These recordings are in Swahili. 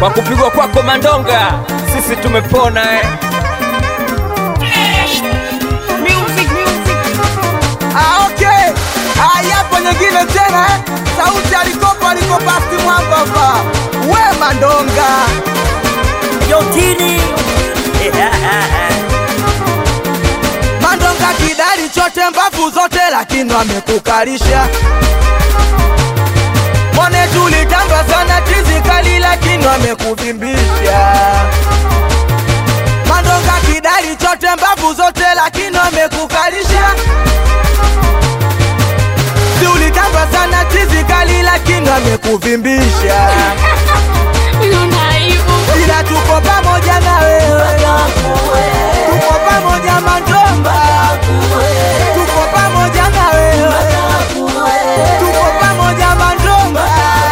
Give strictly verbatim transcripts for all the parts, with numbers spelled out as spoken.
Kwa kupigwa kwako Mandonga sisi tumepona eh. Music, music. Ah, okay. Ah, yapo nyingine tena eh. Sauti alikopa alikopa sti mwamba hapa. We Mandonga. Yo Tini. Mandonga kidari chote mbavu zote lakini wamekukalisha. Mone tulitamba sana tizi kali lakini wamekuvimbisha. Mandonga kidari chote mbavu zote lakini wamekukalisha. Tulitamba sana tizi kali lakini wamekuvimbisha. Ila tuko pamoja na wewe. Tuko pamoja Mandonga. Tuko pamoja na wewe. Tuko pamoja Mandonga.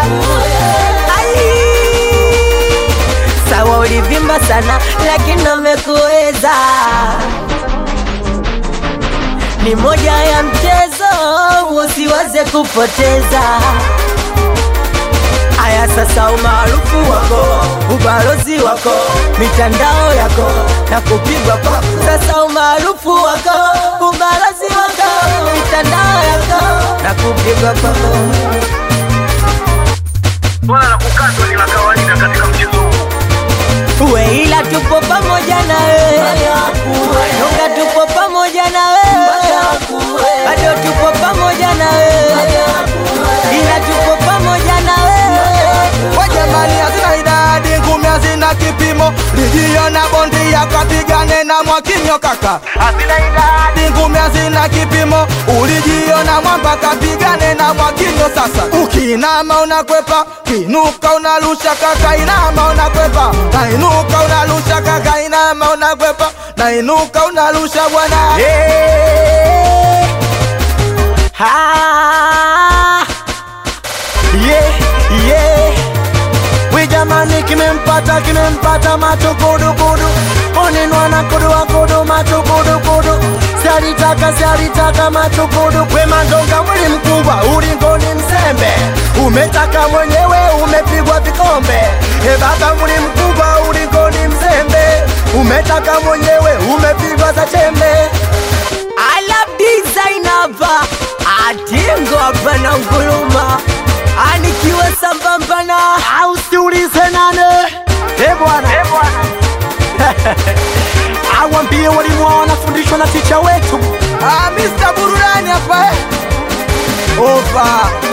Sawa ulivimba sana lakini umekuweza. Ni moja ya mchezo usiwaze kupoteza. Aya sasa umaarufu wako, ubalozi wako, mitandao yako na kupigwa kwako. Sasa umaarufu wako, ubalozi wako, mitandao yako na kupigwa kwako. Swala la kukatwa ni la kawaida katika mchezo huu. Uwe ila tupo pamoja na wewe. Nunga tupo pamoja na wewe. Bado tupo pamoja na wewe. Ila tupo pamoja na wewe. Kwa jamani hazina idadi ngumi hazina kipimo. Lijio na bondi ya kapigane na Mwakinyo kaka. Hazina idadi ngumi hazina kipimo. Ulijio na mwamba kapigane na Mwakinyo sasa. Ukinama unakwepa, kinuka unarusha kaka. Inama unakwepa, nainuka unarusha kaka. Inama unakwepa, nainuka unarusha bwana. Yeah. Ha. Yeah, yeah. We jamani kimempata kimempata macho kudu kudu. Onenwa na kudu wa kudu macho kudu kudu. Sialitaka sialitaka macho kudu. We Mandonga mwili mkubwa ulingoni msembe. Umetaka mwenyewe umepigwa vikombe. E baba mwili mkubwa ulingoni msembe. Umetaka mwenyewe umepigwa za chembe. I love design hapa. Atingo hapa na nguruma. Anikiwa sambamba na Ausiulize nane. Eh bwana, eh bwana. Awambie walimu wao wanafundishwa na ticha wetu. Ah, Mister Burudani hapa eh. Opa.